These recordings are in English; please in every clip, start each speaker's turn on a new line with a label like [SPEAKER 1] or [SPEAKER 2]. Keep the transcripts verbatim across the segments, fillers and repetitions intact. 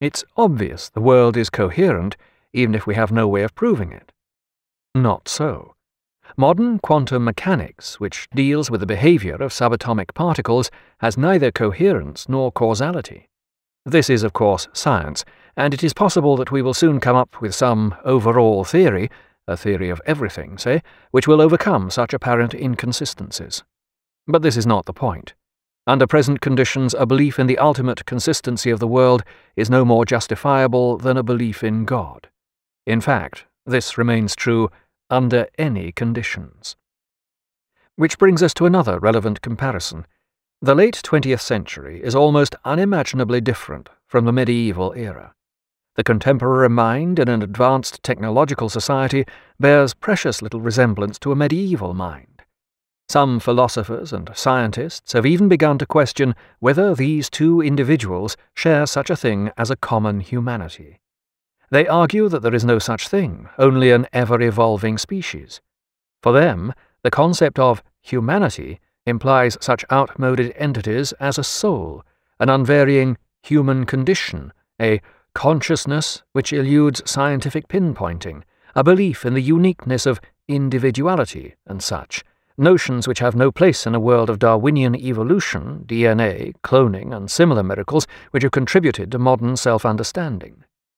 [SPEAKER 1] It's obvious the world is coherent, even if we have no way of proving it. Not so. Modern quantum mechanics, which deals with the behavior of subatomic particles, has neither coherence nor causality. This is, of course, science, and it is possible that we will soon come up with some overall theory, a theory of everything, say, which will overcome such apparent inconsistencies. But this is not the point. Under present conditions, a belief in the ultimate consistency of the world is no more justifiable than a belief in God. In fact, this remains true under any conditions. Which brings us to another relevant comparison. The late twentieth century is almost unimaginably different from the medieval era. The contemporary mind in an advanced technological society bears precious little resemblance to a medieval mind. Some philosophers and scientists have even begun to question whether these two individuals share such a thing as a common humanity. They argue that there is no such thing, only an ever-evolving species. For them, the concept of humanity implies such outmoded entities as a soul, an unvarying human condition, a consciousness which eludes scientific pinpointing, a belief in the uniqueness of individuality and such, notions which have no place in a world of Darwinian evolution, D N A, cloning, and similar miracles which have contributed to modern self-understanding.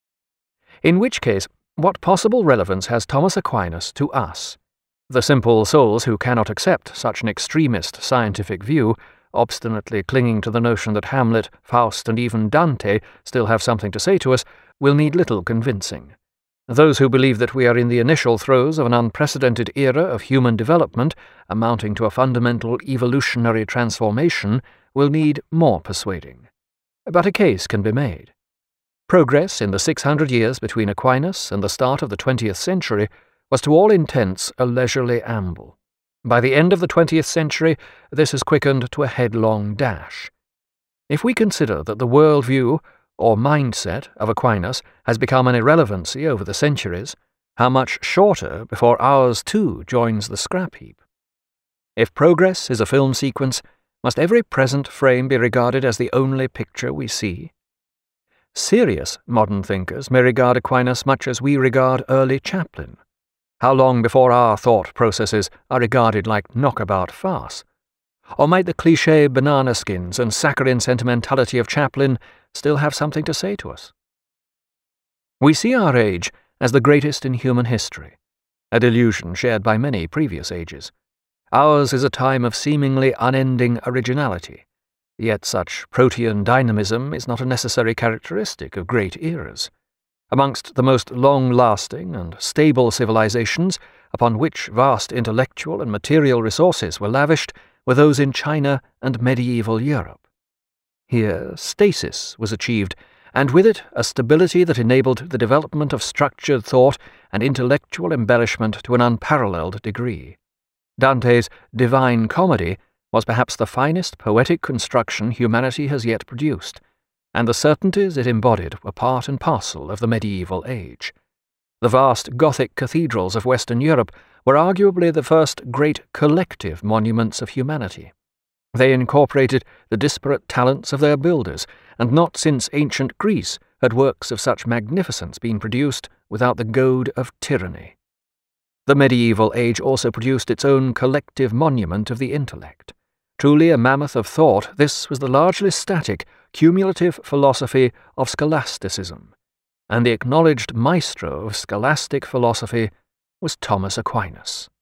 [SPEAKER 1] In which case, what possible relevance has Thomas Aquinas to us, the simple souls who cannot accept such an extremist scientific view, obstinately clinging to the notion that Hamlet, Faust, and even Dante still have something to say to us, will need little convincing. Those who believe that we are in the initial throes of an unprecedented era of human development, amounting to a fundamental evolutionary transformation, will need more persuading. But a case can be made. Progress in the six hundred years between Aquinas and the start of the twentieth century was to all intents a leisurely amble. By the end of the twentieth century, this has quickened to a headlong dash. If we consider that the worldview, or mindset, of Aquinas has become an irrelevancy over the centuries, how much shorter before ours too joins the scrap heap? If progress is a film sequence, must every present frame be regarded as the only picture we see? Serious modern thinkers may regard Aquinas much as we regard early Chaplin. How long before our thought processes are regarded like knockabout farce? Or might the cliché banana skins and saccharine sentimentality of Chaplin still have something to say to us? We see our age as the greatest in human history, a delusion shared by many previous ages. Ours is a time of seemingly unending originality, yet such protean dynamism is not a necessary characteristic of great eras. Amongst the most long-lasting and stable civilizations upon which vast intellectual and material resources were lavished were those in China and medieval Europe. Here, stasis was achieved, and with it a stability that enabled the development of structured thought and intellectual embellishment to an unparalleled degree. Dante's Divine Comedy was perhaps the finest poetic construction humanity has yet produced, and the certainties it embodied were part and parcel of the medieval age. The vast Gothic cathedrals of Western Europe were arguably the first great collective monuments of humanity. They incorporated the disparate talents of their builders, and not since ancient Greece had works of such magnificence been produced without the goad of tyranny. The medieval age also produced its own collective monument of the intellect. Truly a mammoth of thought, this was the largely static, cumulative philosophy of scholasticism, and the acknowledged maestro of scholastic philosophy was Thomas Aquinas.